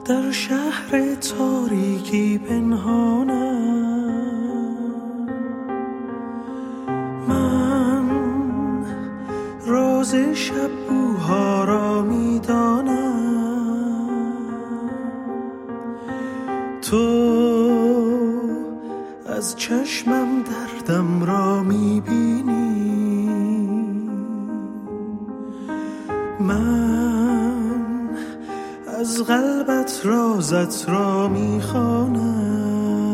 در شهر تاریکی پنهانم، من راز شب بوها را میدانم. تو از چشمم دردم را میبینی، من از قلبت رازت را میخوانم.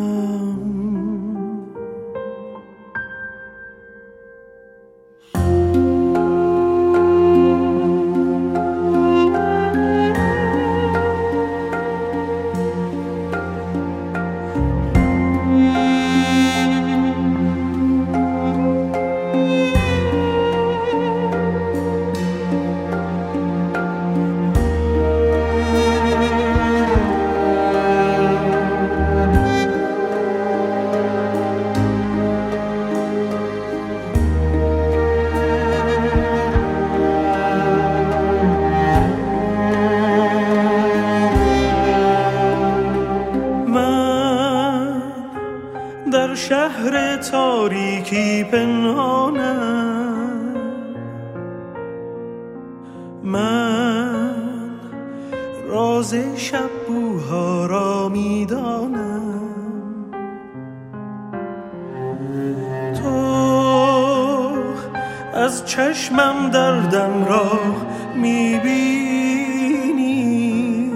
در شهر تاریکی پنهانم، من راز شب بوها را میدانم. تو از چشمم دردم را میبینی،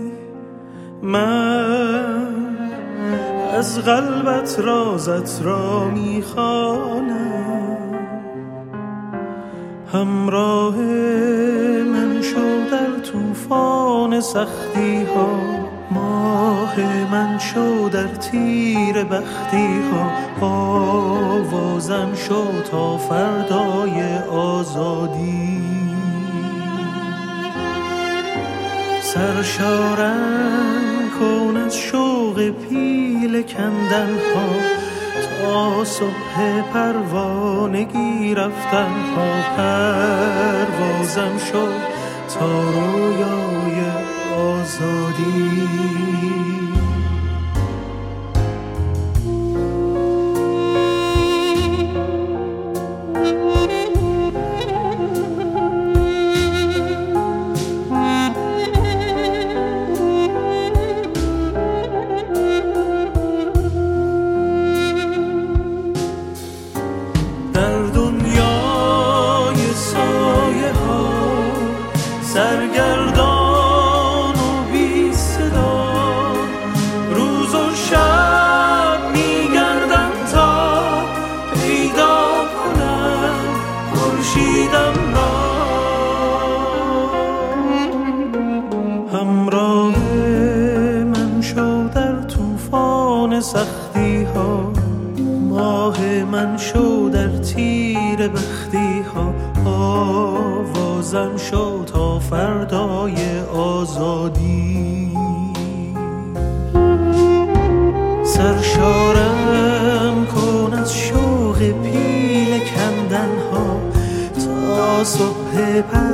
من از قلبت رازت را میخوانم. همراه من شو در طوفان سختی ها، ماه من شو در تیر بختی ها. آوازم شو تا فردای آزادی، سرشارم کن از شوق پیل کندن ها، تا صبح پروانگی رفتن ها. پروازم شو تا رویای آزادی. سرگردان و بی صدا، روز و شب میگردم تا پیدا کنم خورشیدم را. همراه من شو در طوفان سختی ها، ماه من شو در تیر بختی ها. آوازم شو تا فردای آزادی، سرشارم کن از شوق پیل کندن ها، تا صبح